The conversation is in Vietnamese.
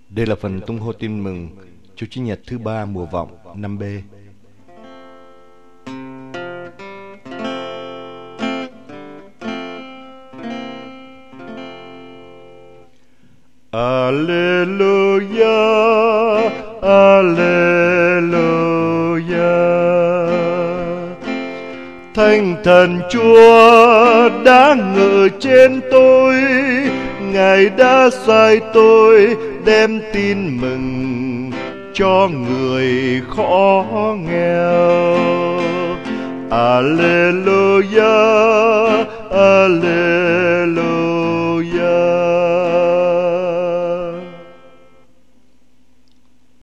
Đây là phần tung hô tin mừng Chúa Chúa Nhật thứ ba mùa vọng năm B. Alleluia, Alleluia. Thánh Thần Chúa đã ngự trên tôi, Ngài đã sai tôi đem tin mừng cho người khó nghèo. Alleluia, Alleluia.